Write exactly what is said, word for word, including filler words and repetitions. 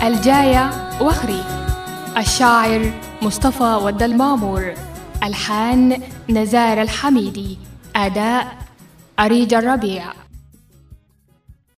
الجاية وخري. الشاعر مصطفى ود المامور. ألحان نزار الحميدي. أداء أريج الربيع.